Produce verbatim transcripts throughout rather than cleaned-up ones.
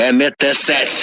é meter sete.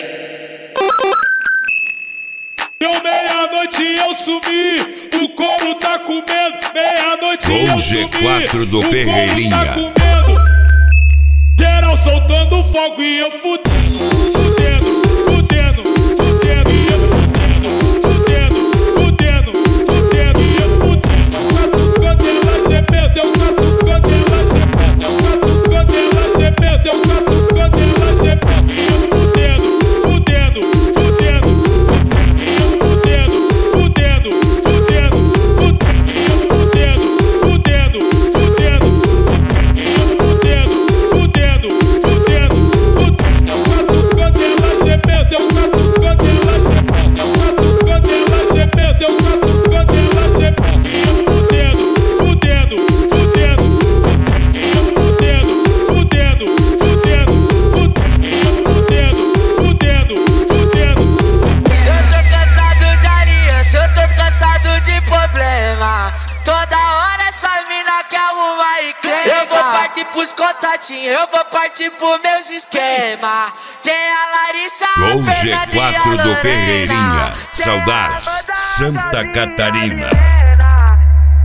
Deu meia-noite e eu sumi, o couro tá comendo. Meia-noite e eu Com sumi, G quatro do o Ferreirinha. couro tá comendo. Geral soltando fogo e eu fudendo, fudendo, fudendo, fudendo e eu fudendo, fudendo, fudendo, fudendo e eu fudendo. Catucando ela gemendo, deu catucando ela gemendo, deu catucando ela gemendo, deu catucando ela gemendo e eu fudendo, fudendo, fudendo, e eu fudendo, fudendo, fudendo, fudendo e eu fudendo, fudendo, fudendo, e eu fudendo, fudendo, fudendo, fudendo. Deu catucando ela gemendo, deu catucando ela gemendo, deu catucando ela gemendo, deu catucando ela gemendo e eu fudendo, fudendo, fudendo, e eu fudendo, fudendo, fudendo, fudendo e eu fudendo, fudendo, fudendo. Eu tô cansado de aliança, eu tô cansado de problema. Toda hora essa mina quer arrumar e crema. Eu vou partir pros contatinhos, eu vou partir pros meus esquemas. Tem a Larissa, a Com G Fernanda e a quatro do Lorena. Ferreirinha. Tem Saudades, a Amanda, a Santa Gabi e a Catarina. Milena.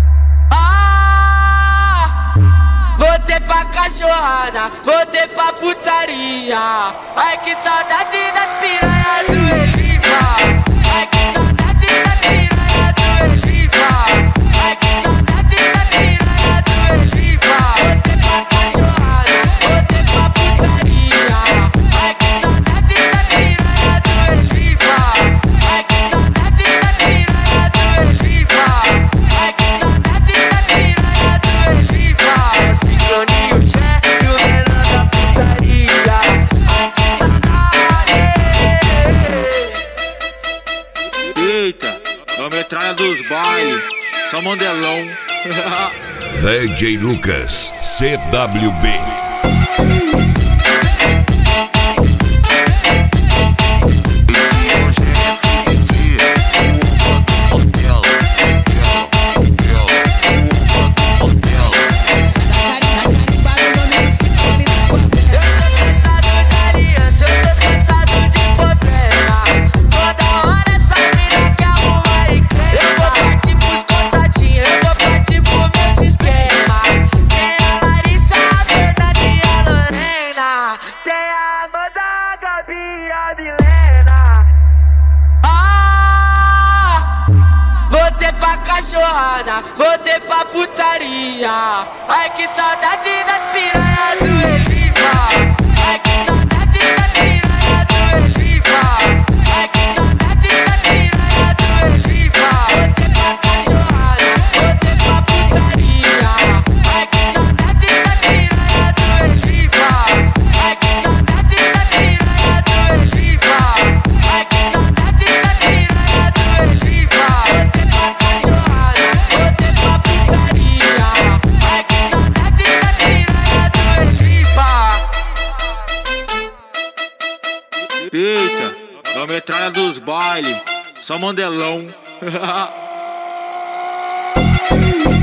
Ah, voltei pra cachorrada, voltei pra putaria. Ai que saudade das piranhas do Eliva. Ai que saudade das piranhas do Eliva. Ai que saudade das piranhas do Eliva. Voltei pra cachorrada, voltei pra putaria. Ai que saudade das piranhas do Eliva. Ai que saudade das piranhas do Eliva. Ai que saudade das piranhas do Eliva. Sincronia, o Zé e o menor da putaria. Ai que saudade. Eita, a metralha dos bailes, só modelão. D J Lucas, C W B. Cachorrada, voltei pra putaria. Ai que saudade das piranhas do Eliva. Ai que saudade das piranhas do Eliva. Ai que saudade das piranhas do Eliva. Voltei pra cachorrada, voltei pra putaria. Ai que saudade das piranhas do Eliva. Ai que saudade das piranhas do Eliva. Ai que saudade das piranhas do Eliva. Voltei pra cachorrada, voltei pra putaria. Ai que saudade das piranhas do Eliva. Eita, a metralha dos bailes, só modelão.